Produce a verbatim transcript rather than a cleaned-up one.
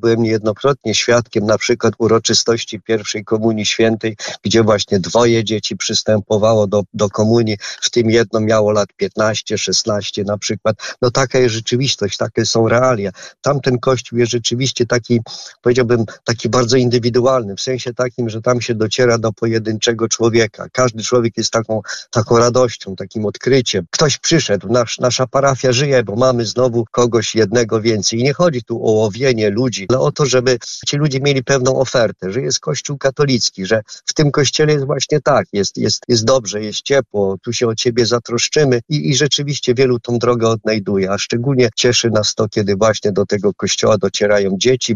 byłem niejednokrotnie świadkiem na przykład uroczystości pierwszej Komunii Świętej, gdzie właśnie dwoje dzieci przystępowało do, do komunii, w tym jedno miało lat piętnaście, szesnaście na przykład. No taka jest rzeczywistość, takie są realia. Tamten kościół jest rzeczywiście taki, powiedziałbym, taki bardzo indywidualny, w sensie takim, że tam się dociera do pojedynczego człowieka. Każdy człowiek jest taką, taką radością, takim odkryciem. Ktoś przyszedł, nasz, nasza parafia żyje, bo mamy znowu kogoś jednego więcej. I nie chodzi tu o łowienie ludzi, ale o to, żeby ci ludzie mieli pewną ofertę, że jest Kościół katolicki, że w tym kościele jest właśnie tak, jest, jest, jest dobrze, jest ciepło, tu się o ciebie zatroszczymy i, i rzeczywiście wielu tą drogę odnajduje, a szczególnie cieszy nas to, kiedy właśnie do tego kościoła docierają dzieci.